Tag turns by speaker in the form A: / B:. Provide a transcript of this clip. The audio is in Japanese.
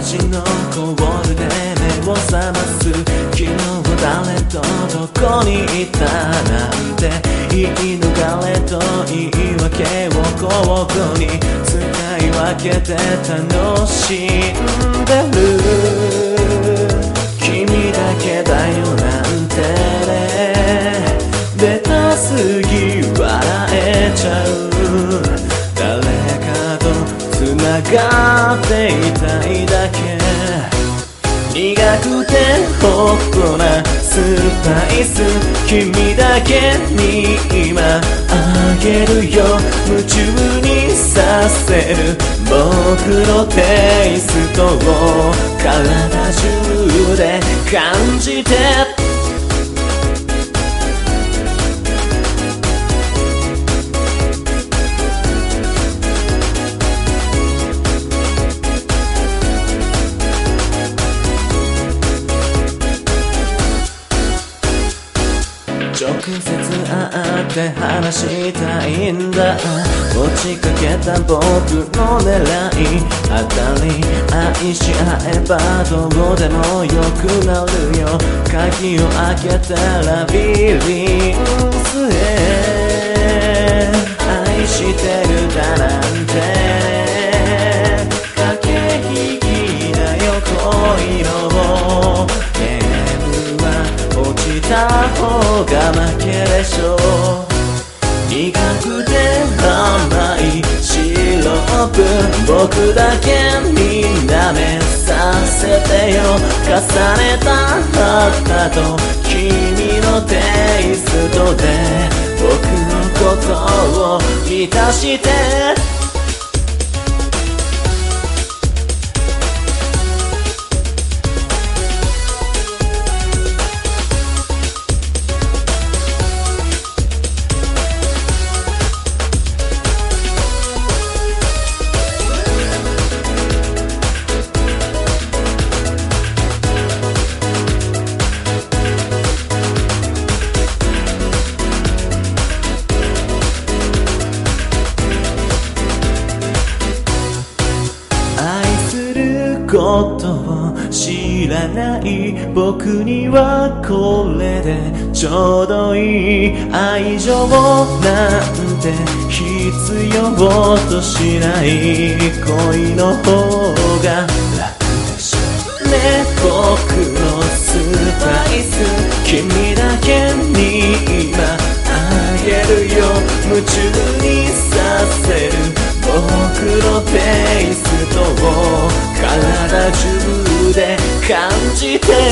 A: 街のコールで目を覚ます昨日誰とどこにいたなんて言い逃れと言い訳を交互に使い分けて楽しんでる君だけだよなんてねベタすぎ笑えちゃう誰かと繋がっていたいだけ苦くてホットなスパイス君だけに今あげるよ夢中にさせる僕のテイストを体中で感じて直接会って話したいんだ持ちかけた僕の狙い当たり愛し合えばどうでもよくなるよ鍵を開けたラビリンスへ愛してるだなんて駆け引きだよ恋のゲームは落ちた方が負けでしょう苦くて甘いシロップ僕だけに舐めさせてよ重ねた旗と君のテイストで僕のことを満たしてことを知らない僕にはこれでちょうどいい愛情なんて必要としない恋の方が楽でしょね僕のスパイス君だけに今あげるよ夢中にさせる僕のテイストを体中で感じて